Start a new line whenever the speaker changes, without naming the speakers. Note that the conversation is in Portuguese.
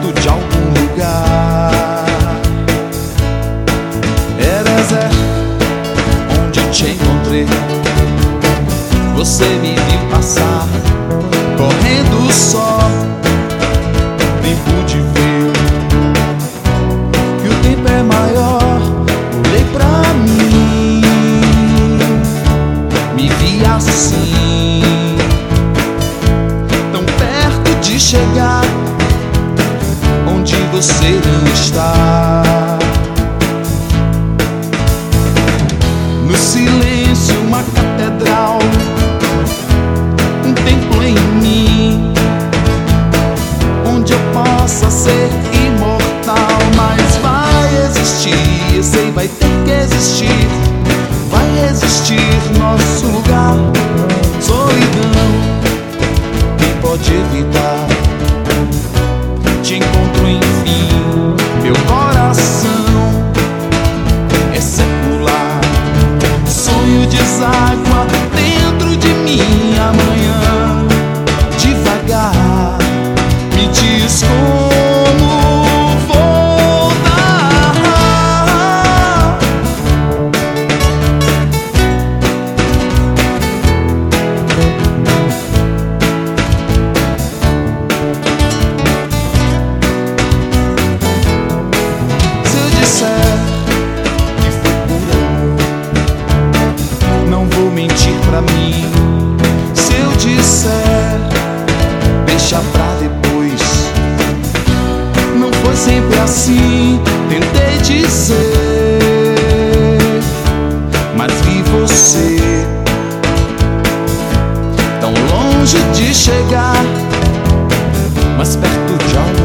perto de algum lugar. Eras onde te encontrei. Você me viu passar, correndo só. Nem pude ver que o tempo é maior. Olhei pra mim, me vi assim, tão perto de chegar onde você não está. No silêncio, uma catedral, um templo em mim, onde eu possa ser imortal. Mas vai existir, eu sei, vai ter que existir. Vai existir nosso lugar. Solidão, quem pode evitar? Te encontro enfim, meu coração é secular. Sonho deságua dentro de mim amanhã. Devagar, me diz como voltar. Se eu disser que foi por amor, não vou mentir pra mim. Se eu disser, deixa pra depois, não foi sempre assim. Tentei dizer, mas vi você tão longe de chegar, mas perto de algum